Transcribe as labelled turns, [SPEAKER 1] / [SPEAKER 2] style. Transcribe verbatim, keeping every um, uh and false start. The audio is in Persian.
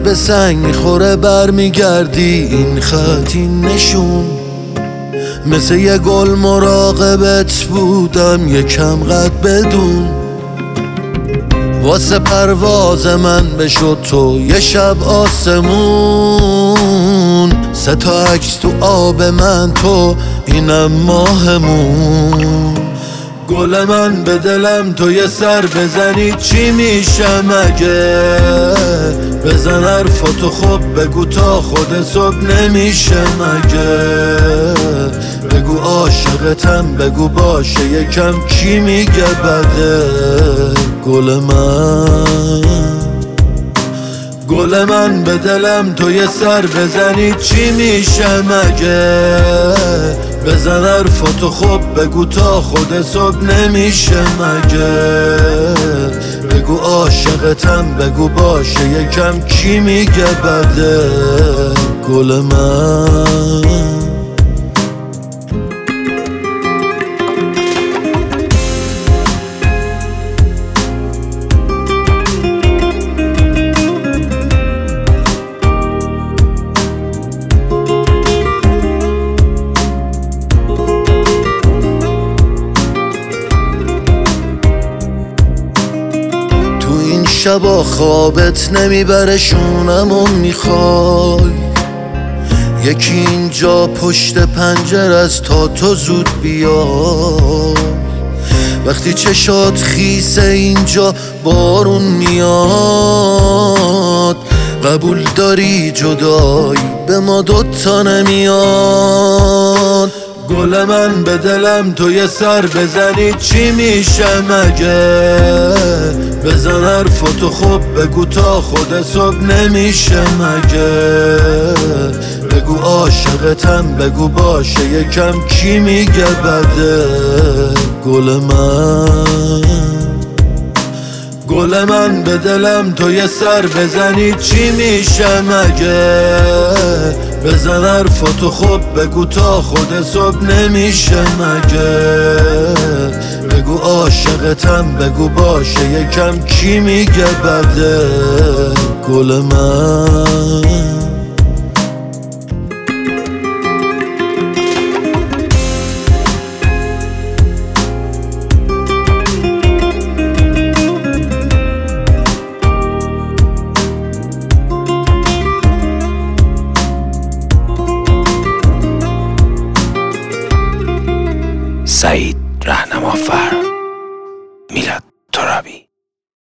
[SPEAKER 1] به سنگ میخوره برمیگردی، این خط این نشون مثل یه گل مراقبت بودم یکم قد بدون. واسه پرواز من بشد تو یه شب آسمون، سه تا عکس تو آب من تو اینم ماهمون. گل من به دلم تو یه سر بزنی چی میشه مگه؟ بزن حرفاتو خب بگو تا خود صبح نمیشه مگه؟ بگو عاشقتم بگو باشه یکم کی میگه بده؟ گل من گل من به دلم تو یه سر بزنی چی میشه مگه؟ بزن حرفاتو خب بگو تا خود صبح نمیشه مگه؟ بگو عاشقتم بگو باشه یکم کی میگه بده؟ گل من شبا خوابت نمیبره شونمو میخوای، یکی اینجا پشت پنجره از تا تو زود بیای. وقتی چشات خیسه اینجا بارون میاد، قبول داری جدایی به ما دوتا نمیاد. گل من به دلم تو یه سر بزنی چی میشه مگه؟ بزن حرفاتو خب بگو تا خود صبح نمیشه مگه؟ بگو عاشقتم بگو باشه یکم کی میگه بده؟ گل من گل من به دلم تو یه سر بزنی چی میشه مگه؟ بزن حرفاتو خب بگو تا خود صبح نمیشه مگه؟ بگو عاشقتم بگو باشه یکم کی میگه بده؟ گل من
[SPEAKER 2] سعید رهنمافر.